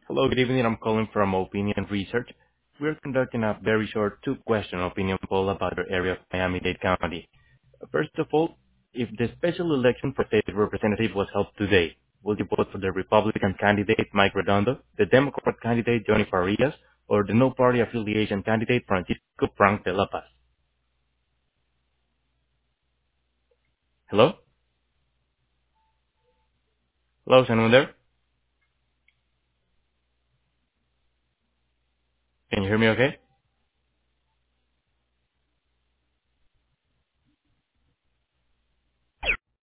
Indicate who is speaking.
Speaker 1: Hello, good evening. I'm calling from Opinion Research. We're conducting a very short two-question opinion poll about our area of Miami-Dade County. First of all, if the special election for state representative was held today, would you vote for the Republican candidate Mike Redondo, the Democrat candidate Johnny Farias, or the no-party affiliation candidate Francisco Frank de la Paz? Hello? Hello, is anyone there? Can you hear me okay?